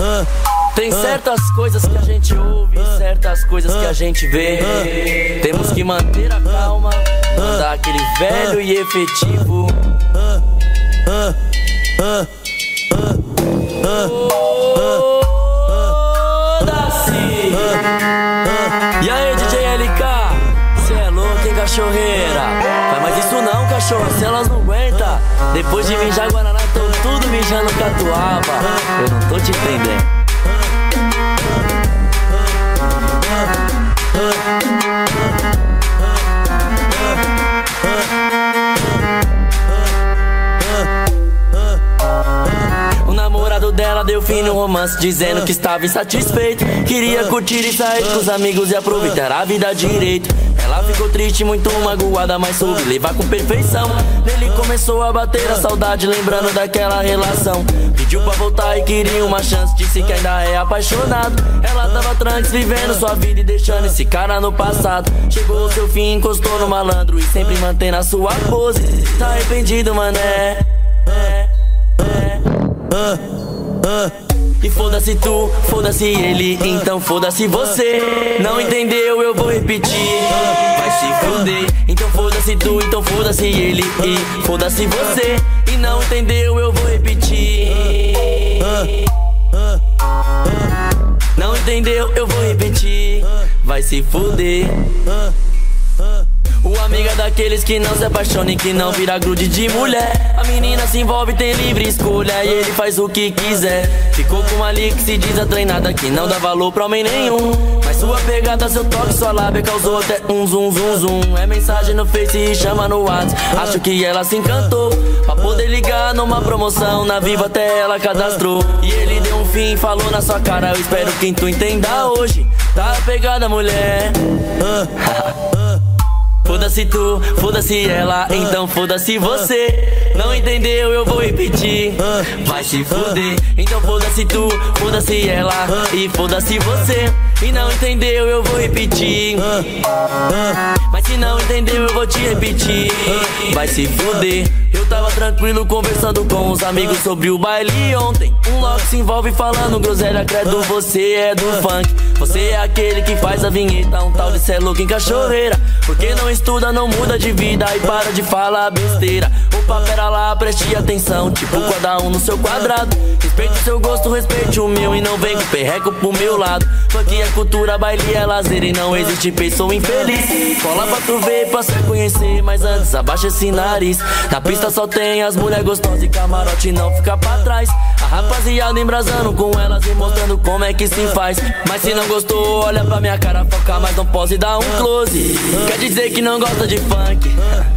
Tem certas coisas que a gente ouve, certas coisas que a gente vê. Temos que manter a calma, mandar aquele velho e efetivo. Foda-se. E aí, DJ LK, cê é louco, hein, cachorreira? Faz mais isso não, cachorro, se elas não aguentam. Depois de mijar Guaraná, tão tudo mijando catuaba. Eu não tô te entendendo. O namorado dela deu fim no romance, dizendo que estava insatisfeito. Queria curtir e sair com os amigos e aproveitar a vida direito. Ela ficou triste, muito magoada, mas soube levar com perfeição. Nele começou a bater a saudade, lembrando daquela relação. Pediu pra voltar e queria uma chance, disse que ainda é apaixonado. Ela tava tranquila, vivendo sua vida e deixando esse cara no passado. Chegou ao seu fim, encostou no malandro e sempre mantendo a sua pose. Tá arrependido, mané. E foda-se tu, foda-se ele, então foda-se você. Não entendeu, eu vou repetir. Vai se fuder. Então foda-se tu, então foda-se ele, e foda-se você. E não entendeu, eu vou repetir. Não entendeu, eu vou repetir. Vai se fuder. O amigo é daqueles que não se apaixona e que não vira grude de mulher. A menina se envolve, tem livre escolha e ele faz o que quiser. Ficou com uma ali que se diz a treinada, que não dá valor pra homem nenhum. Mas sua pegada, seu toque, sua lábia causou até um zum zum zum. É mensagem no Face e chama no WhatsApp. Acho que ela se encantou pra poder ligar numa promoção. Na Vivo até ela cadastrou. E ele deu um fim, falou na sua cara. Eu espero que tu entenda hoje. Tá pegada, mulher. Foda-se tu, foda-se ela, então foda-se você. Não entendeu, eu vou repetir. Vai se fuder. Então foda-se tu, foda-se ela, e foda-se você. E não entendeu, eu vou repetir. Mas se não entendeu, eu vou te repetir. Vai se fuder. Eu tava tranquilo conversando com os amigos sobre o baile ontem. Um logo se envolve falando groselha, credo, você é do funk. Você é aquele que faz a vinheta, um tal de cê é louco em cachorreira. Porque não estuda, não muda de vida e para de falar besteira. Opa, pera lá, preste atenção, tipo cada um no seu quadrado. Respeite o seu gosto, respeite o meu e não vem com perreco pro meu lado. Funk é cultura, baile é lazer e não existe pessoa infeliz. Cola pra tu ver, pra se conhecer, mas antes abaixa esse nariz. Na pista só tem as mulheres gostosas e camarote não fica pra trás. A rapaziada embrasando com elas e mostrando como é que se faz. Mas se não gostou, olha pra minha cara, foca, mas não pode dar um close. Quer dizer que não gosta de funk.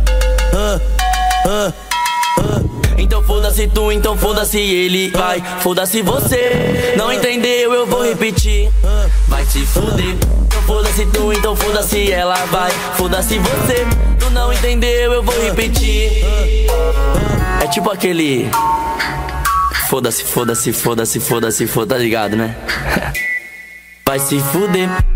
Então foda-se tu, então foda-se ele, vai, foda-se você. Não entendeu, eu vou repetir. Vai se fuder. Então foda-se tu, então foda-se ela, vai, foda-se você. Tu não entendeu, eu vou repetir. É tipo aquele foda-se, foda-se, foda-se, foda-se, foda, tá ligado, né? Vai se fuder.